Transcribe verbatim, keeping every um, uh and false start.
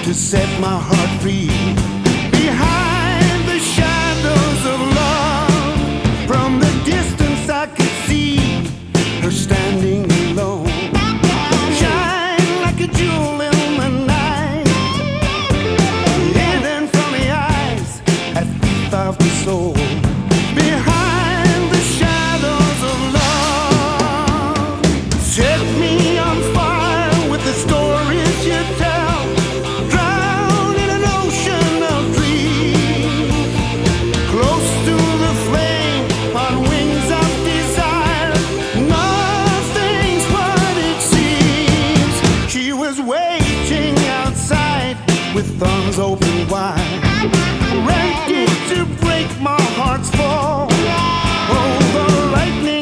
to set my heart free. Behind the shadows of love, from the distance I could see her standing alone. Shine like a jewel in the night, hidden from the eyes at thief of the soul. Behind the shadows of love, set me on fire with the stories you tell. Drown in an ocean of dreams, close to the flame on wings of desire. Nothing's what it seems. She was waiting outside with arms open wide, ready to break my heart's fall. Oh, the lightning